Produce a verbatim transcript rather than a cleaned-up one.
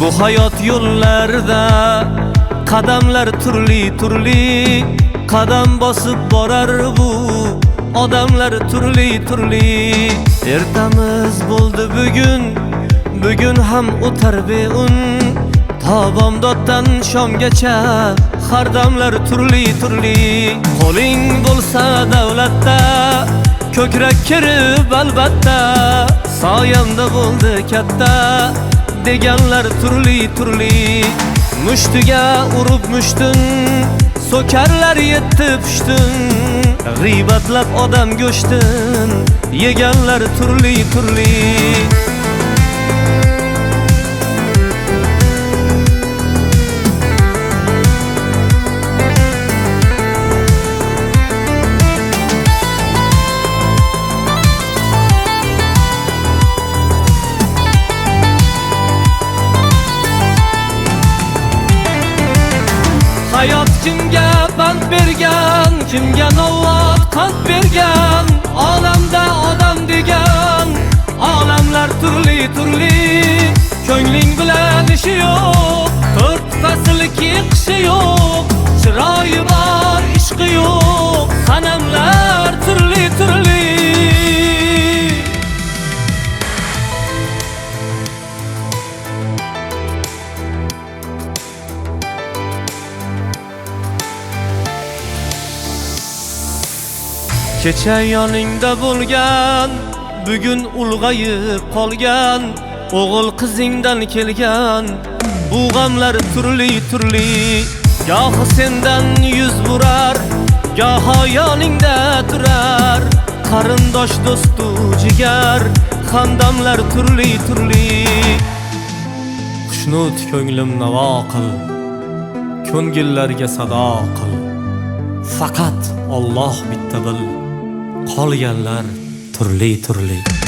Bu hayot yo'llarida qadamlar turli turli, qadam bosib borar bu odamlar turli turli. Ertamiz bo'ldi bugun, bugun ham o'tar beun. Tobomdoddan shomgacha har damlar turli turli. Qo'ling bo'lsa davlatda, ko'krak kirib albatta, soyamda bo'ldi katta deganlar turli turli. Mushtiga urib mushtun, so'karlar yetti pushtun, g'iybatlab odam go'shtin yeganlar turli turli. Hayot kimga pand bergan, kimga novvot qand bergan, olamda odam degan olamlar turli turli. Ko'ngling bilan ishi yo'q, to'rt faslki qishi yo'q, chiroyi bor ishqi yo'q, sanamlar turli turli. Kecha yoningda bo'lgan, bugun ulg'ayib qolgan, o'g'il qizingdan kelgan bu g'amlar turli turli. Gohi sendan yuz burar, goho yoningda turar, qarindosh do'stu jigar hamdamlar turli turli. Xushnud ko'nglim navo qil, ko'ngillarga sado qil, faqat Alloh bitta bil, qolganlar turli turli.